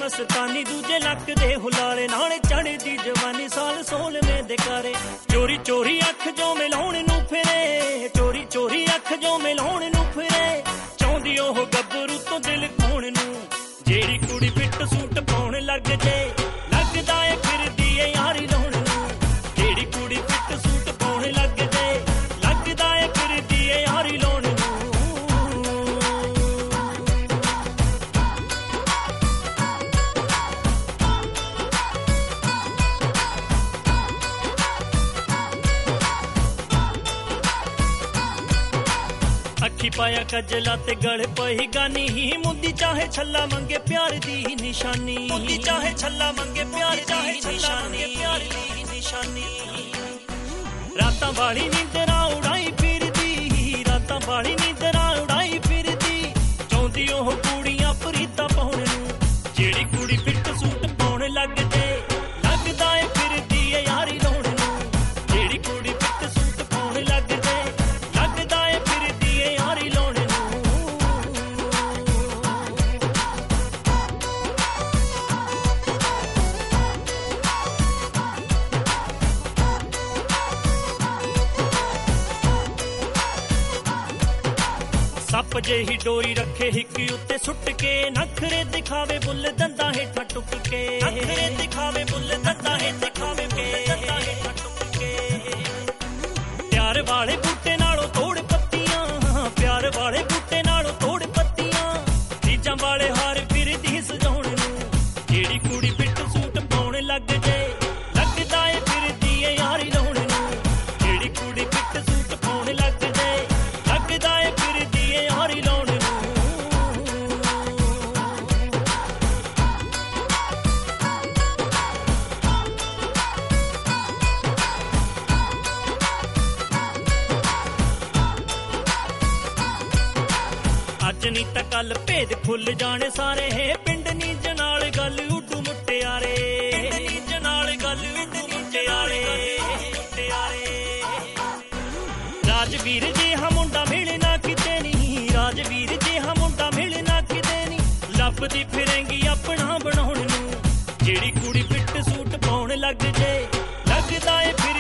ਮਸਤਾਨੀ ਦੂਜੇ ਲੱਕ ਦੇ ਹੁਲਾਰੇ ਨਾਲੇ ਚੜ੍ਹਦੀ ਜਵਾਨੀ ਸਾਲ 16ਵੇਂ ਦੇ ਕਾਰੇ ਚੋਰੀ ਚੋਰੀ ਅੱਖ ਜੋ ਮਿਲਾਉਣ ਨੂੰ ਫਿਰੇ ਚੋਰੀ ਚੋਰੀ ਅੱਖ ਜੋ ਮਿਲਾਉਣ ਨੂੰ ਫਿਰੇ ਚਾਹੁੰਦੀ ਉਹ ਗੱਭਰੂ ਤੋਂ ਦਿਲ ਖੋਣ ਨੂੰ ਜਿਹੜੀ ਕੁੜੀ ਫਿੱਟ ਸੂਟ ਪਾਉਣ ਲੱਗ ਜੇ ਲੱਗਦਾ ਏ ਫਿਰਦੀ ਏ ਯਾਰੀ ਲਾਉਣ ਨੂੰ ਜਿਹੜੀ ਕੁੜੀ ਫਿੱਟ ਸੂਟ ਪਾਉਣ ਲੱਗ ਜੇ ਲੱਗਦਾ ਏ ਫਿਰਦੀ ਏ ਯਾਰੀ ਲਾਉਣ ਨੂੰ ਅੱਖੀ ਪਾਇਆ ਕੱਜਲਾ ਤੇ ਗਲ ਪਈ ਗਾਨੀ ਹੀ ਮੁੰਦੀ ਚਾਹੇ ਛੱਲਾ ਮੰਗੇ ਪਿਆਰ ਦੀ ਨਿਸ਼ਾਨੀ ਮੁੰਦੀ ਚਾਹੇ ਛੱਲਾ ਮੰਗੇ ਪਿਆਰ ਦੀ ਨਿਸ਼ਾਨੀ ਰਾਤਾਂ ਵਾਲੀ ਨੀਂਦਰਾਂ ਉਡਾਈ ਫਿਰਦੀ ਰਾਤਾਂ ਵਾਲੀ ਨੀਂਦਰਾਂ ਉਡਾਈ ਫਿਰਦੀ ਚਾਹੁੰਦੀ ਉਹ ਕੁੜੀਆਂ ਫਰੀਦਾ ਪਾਉਣ ਨੂੰ ਜਿਹੜੀ ਕੁੜੀ ਫਿੱਟ ਸੂਟ ਪਾਉਣ ਲੱਗ ਜੇ ਲੱਗਦਾ ਏ ਫਿਰਦੀ ਏ ਯਾਰੀ ਲਾਉਣ ਨੂੰ ਜਿਹੜੀ ਕੁੜੀ ਫਿੱਟ ਸੂਟ ਪਾਉਣ ਲੱਗ ਜੇ ਲੱਗਦਾ ਏ ਫਿਰਦੀ ਏ ਯਾਰੀ ਲਾਉਣ ਨੂੰ ਸੱਪ ਜਿਹੀ ਡੋਰੀ ਰੱਖੇ ਹਿੱਕ ਉੱਤੇ ਸੁੱਟ ਕੇ ਨਖਰੇ ਦਿਖਾਵੇ ਬੁੱਲ ਦੰਦਾਂ ਹੇਠਾਂ ਟੁੱਕ ਕੇ ਨਖਰੇ ਦਿਖਾਵੇ ਬੁੱਲ ਦੰਦਾਂ ਹੇਠਾਂ ਟੁੱਕ ਕੇ ਪਿਆਰ ਵਾਲੇ ਬੂਟੇ ਨਾਲੋਂ ਤੋੜ ਪੱਤੀਆਂ ਪਿਆਰ ਵਾਲੇ ਬੂਟੇ ਨਾਲੋਂ ਤੋੜ ਪੱਤੀਆਂ ਚੀਜ਼ਾਂ ਵਾਲੇ ਹਾਰ ਫਿਰਦੀ ਸਜਾਉਣ ਨੂੰ ਜਿਹੜੀ ਕੁੜੀ ਫਿੱਟ ਸੂਟ ਪਾਉਣ ਲੱਗ ਜੇ ਲੱਗਦਾ ਏ ਫਿਰਦੀ ਏ ਯਾਰੀ ਲਾਉਣ ਨੂੰ ਜਿਹੜੀ ਕੁੜੀ ਫਿੱਟ ਸੂਟ ਪਾਉਣ ਲੱਗ ਜੇ ਲੱਗਦਾ ਏ ਫਿਰਦੀ ਏ ਯਾਰੀ ਲਾਉਣ ਨੂੰ ਅੱਜ ਨੀ ਤਾਂ ਕੱਲ ਭੇਦ ਖੁੱਲ ਜਾਣੇ ਸਾਰੇ ਹੈ ਪਿੰਡ ਨੀਜ ਨਾਲ ਗੱਲ ਉੱਡੂ ਮੁਟਿਆਰੇ ਨੀਜ ਨਾਲ ਗੱਲ ਉੱਡੂ ਮੁਟਿਆਰੇ ਰਾਜਵੀਰ ਜਿਹਾ ਮੁੰਡਾ ਮਿਲਣਾ ਕਿਤੇ ਨਹੀਂ ਰਾਜਵੀਰ ਜਿਹਾ ਮੁੰਡਾ ਮਿਲਣਾ ਕਿਤੇ ਨਹੀਂ ਲੱਭਦੀ ਫਿਰੇਂਗੀ ਆਪਣਾ ਬਣਾਉਣ ਨੂੰ ਜਿਹੜੀ ਕੁੜੀ ਫਿੱਟ ਸੂਟ ਪਾਉਣ ਲੱਗ ਜੇ ਲੱਗਦਾ ਏ ਫਿਰ